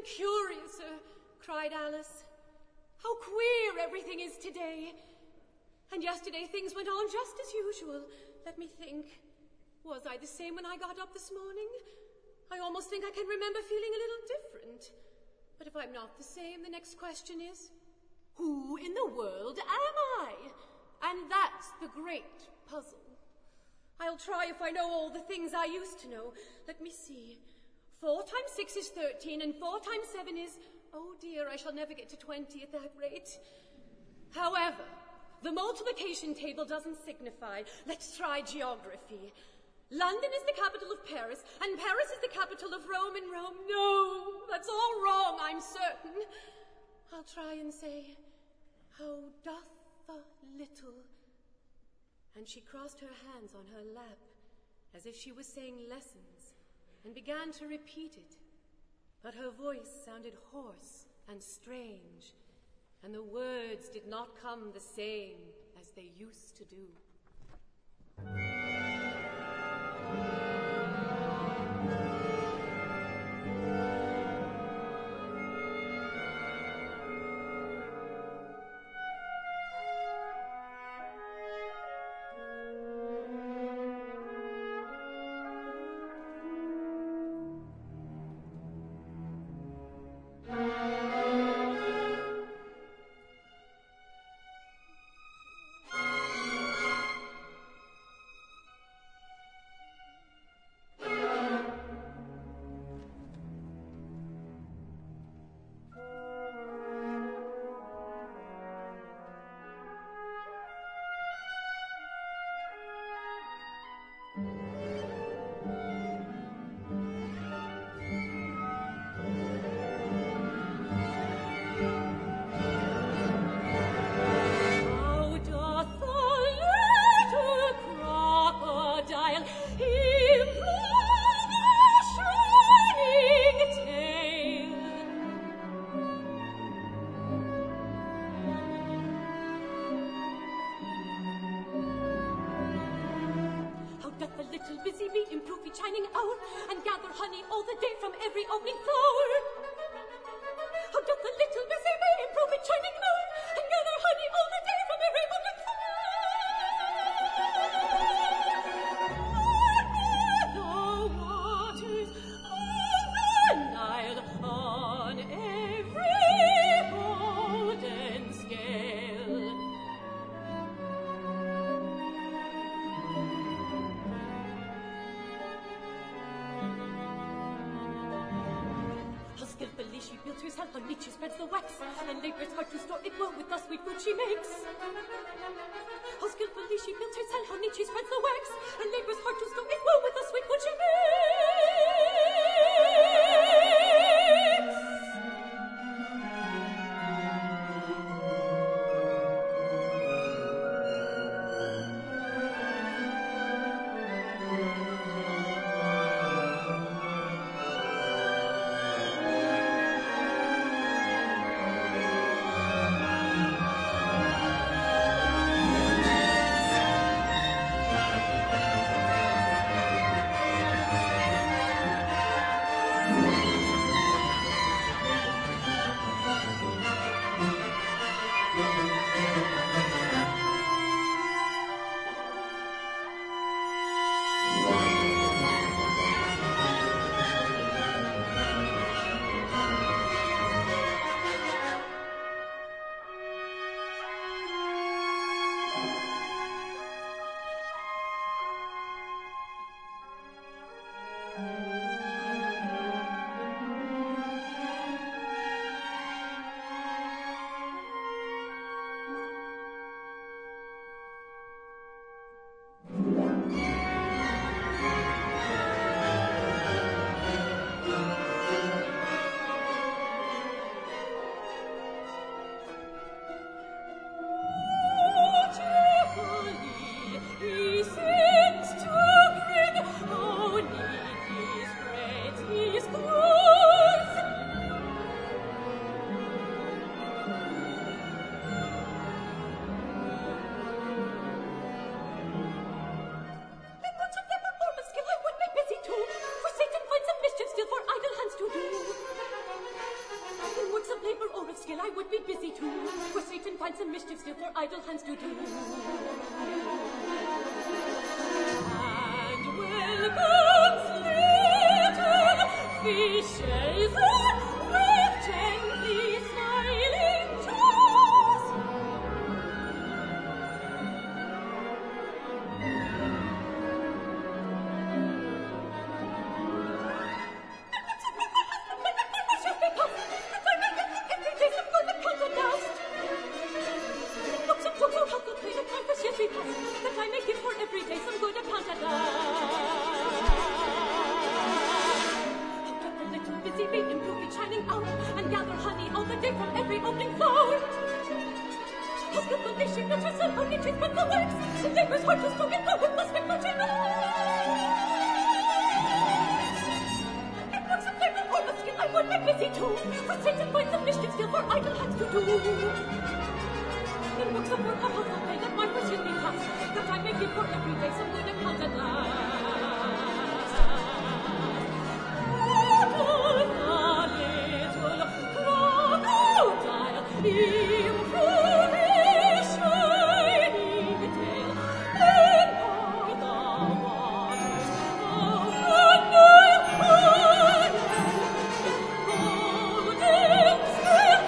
curiouser, cried Alice. How queer everything is today. And yesterday things went on just as usual. Let me think. Was I the same when I got up this morning? I almost think I can remember feeling a little different. But if I'm not the same, the next question is, who in the world am I? And that's the great puzzle. I'll try if I know all the things I used to know. Let me see. 4 times 6 is 13, and 4 times 7 is... Oh dear, I shall never get to 20 at that rate. However, the multiplication table doesn't signify. Let's try geography. London is the capital of Paris, and Paris is the capital of Rome, and Rome... No, that's all wrong, I'm certain. I'll try and say, how doth the little... And she crossed her hands on her lap, as if she was saying lessons, and began to repeat it. But her voice sounded hoarse and strange, and the words did not come the same as they used to do. find some mischief still for idle hands to do. And welcomes little fishes with gently smiling jaws. That I may give for every day some good account at last. A little busy bee improve each shining hour, and gather honey all the day from every opening flower. Hospitable she filters and only treats but the works, and labors hard to stroke it forward, must be much enough. In books of paper or of skill I would be busy too, for since it finds some mischief still for idle hands to do. In books of work or household play, let my pursuit be past, that I may give for every day some good account at last. Little crocodile, improve his shining tail, and o'er the waters of the golden sail.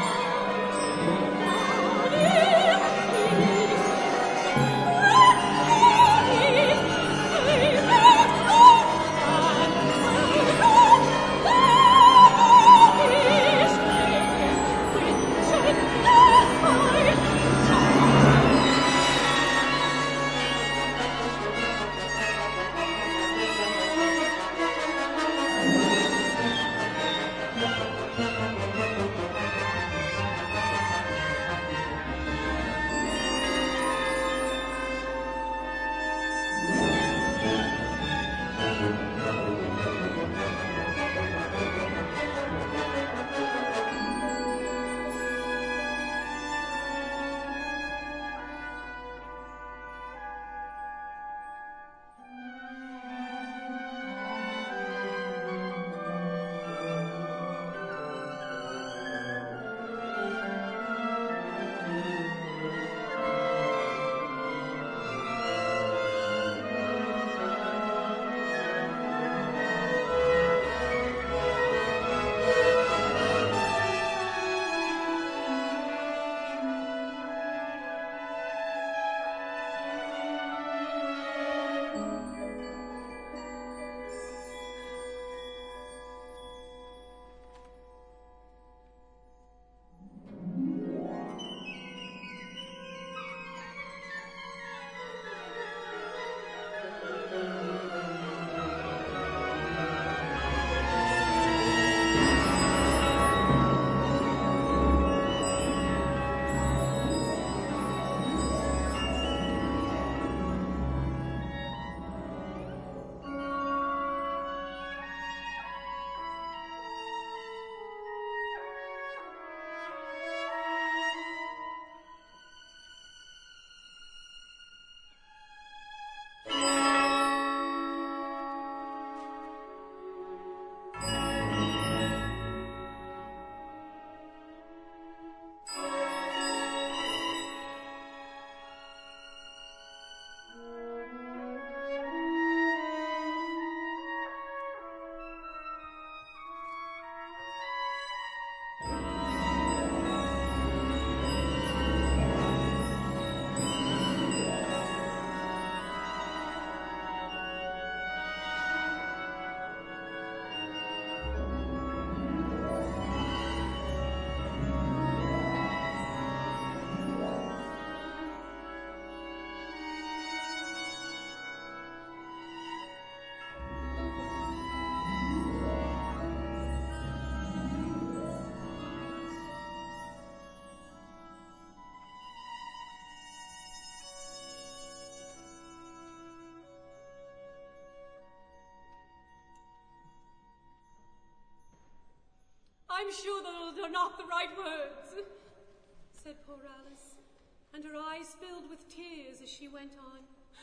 I'm sure those are not the right words, said poor Alice, and her eyes filled with tears as she went on.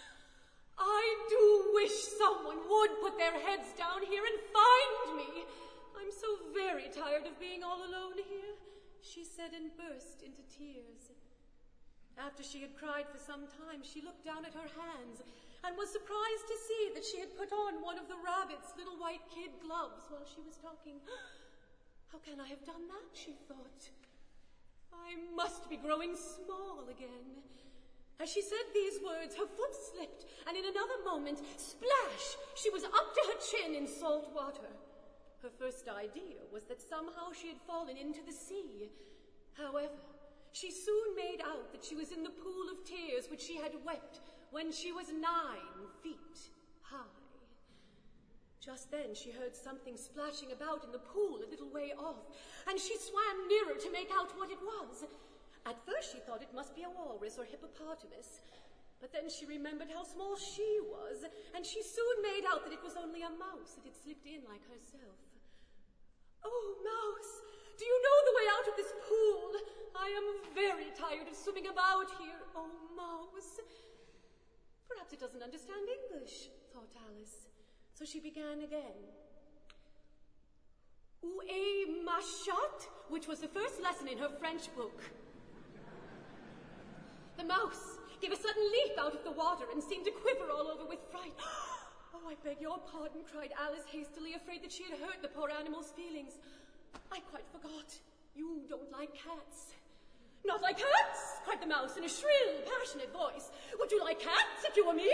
I do wish someone would put their heads down here and find me. I'm so very tired of being all alone here, she said and burst into tears. After she had cried for some time, she looked down at her hands and was surprised to see that she had put on one of the rabbit's little white kid gloves while she was talking. How can I have done that, she thought. I must be growing small again. As she said these words, her foot slipped, and in another moment, splash, she was up to her chin in salt water. Her first idea was that somehow she had fallen into the sea. However, she soon made out that she was in the pool of tears which she had wept when she was 9 feet high. Just then she heard something splashing about in the pool a little way off, and she swam nearer to make out what it was. At first she thought it must be a walrus or hippopotamus, but then she remembered how small she was, and she soon made out that it was only a mouse that had slipped in like herself. "Oh, Mouse, do you know the way out of this pool? I am very tired of swimming about here. Oh, Mouse." Perhaps it doesn't understand English, thought Alice. So she began again. "Où est ma chatte?" which was the first lesson in her French book. The mouse gave a sudden leap out of the water and seemed to quiver all over with fright. "Oh, I beg your pardon," cried Alice hastily, afraid that she had hurt the poor animal's feelings. "I quite forgot. You don't like cats." "Not like cats?" cried the mouse in a shrill, passionate voice. "Would you like cats if you were me?"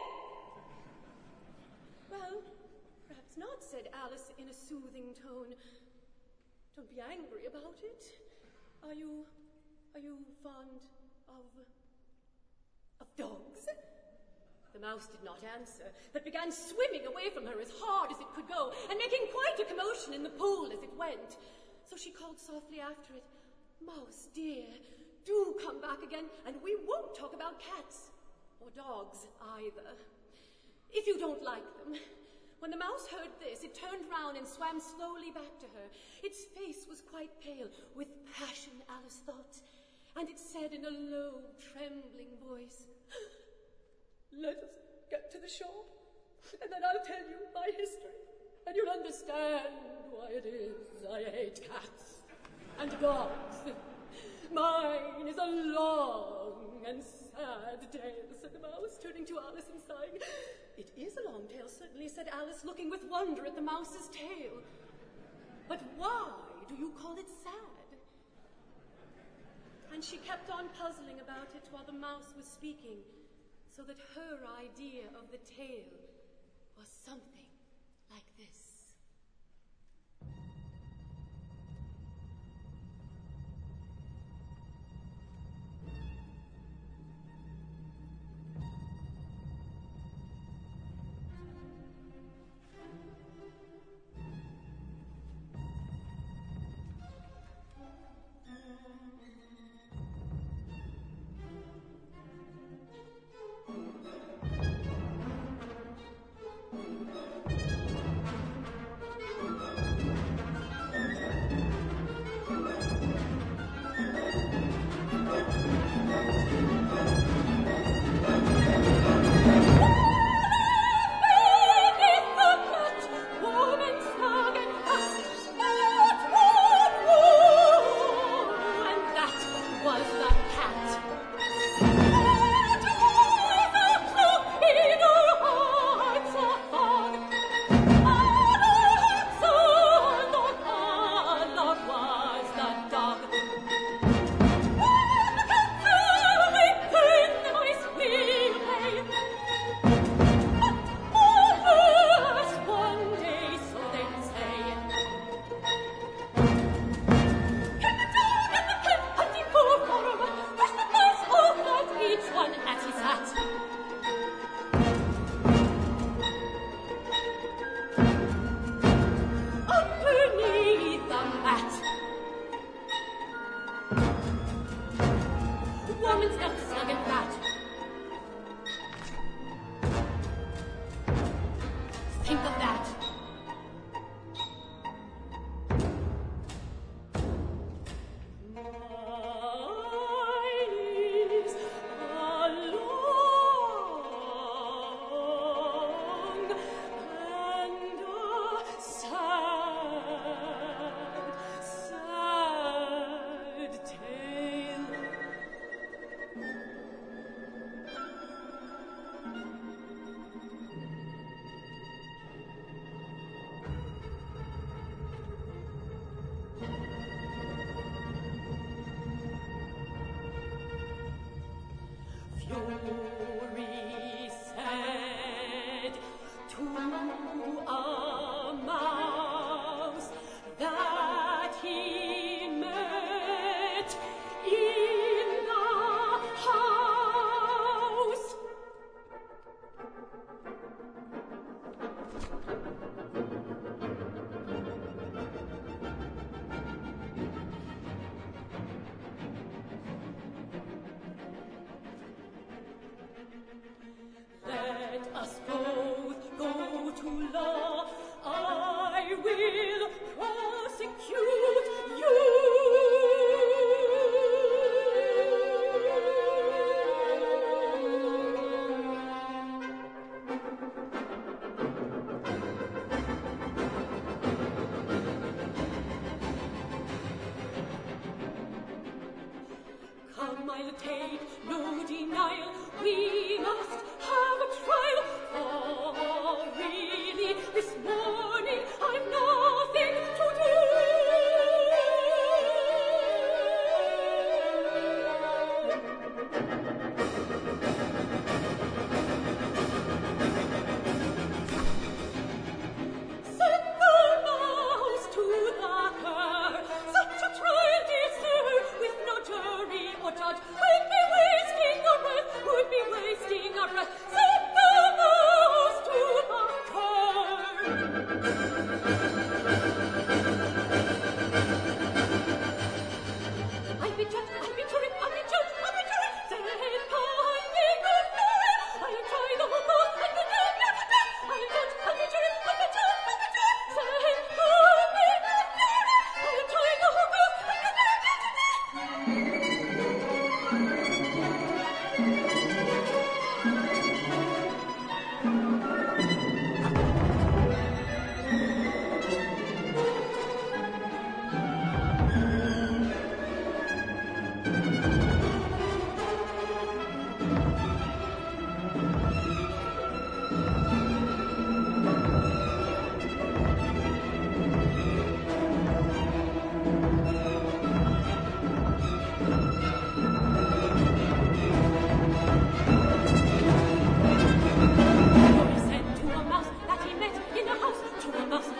"Well, perhaps not," said Alice in a soothing tone. "Don't be angry about it. Are you fond of dogs?" The mouse did not answer, but began swimming away from her as hard as it could go, and making quite a commotion in the pool as it went. So she called softly after it, "Mouse, dear, do come back again, and we won't talk about cats, or dogs either, if you don't like them." When the mouse heard this, it turned round and swam slowly back to her. Its face was quite pale, with passion, Alice thought, and it said in a low, trembling voice, "Let us get to the shore, and then I'll tell you my history, and you'll understand why it is I hate cats and dogs. Mine is a long and sad tale," said the mouse, turning to Alice and sighing. "It is a long tale, certainly," said Alice, looking with wonder at the mouse's tail. "But why do you call it sad?" And she kept on puzzling about it while the mouse was speaking, so that her idea of the tale was something like this. us both go to law. I will prosecute you. Come, I'll take no denial. We must have a trial. For really, this morning I've nothing to do. Set the mouse to the cur. Such a trial, dear sir, with no jury or judge, would be wasting our breath, would be wasting our breath. Set the mouse to the cur. I'll be judge, I'll be jury, I'll be judge, I'll be jury. Set the good jury. I'll try the whole book and the dead, not the dead. I'll judge, I'll be jury, I'll be judge, I'll be judge. Set the good jury. I'll try the whole book and the dead, not the dead. Boy said to a mouse that he met in a house, to a mouse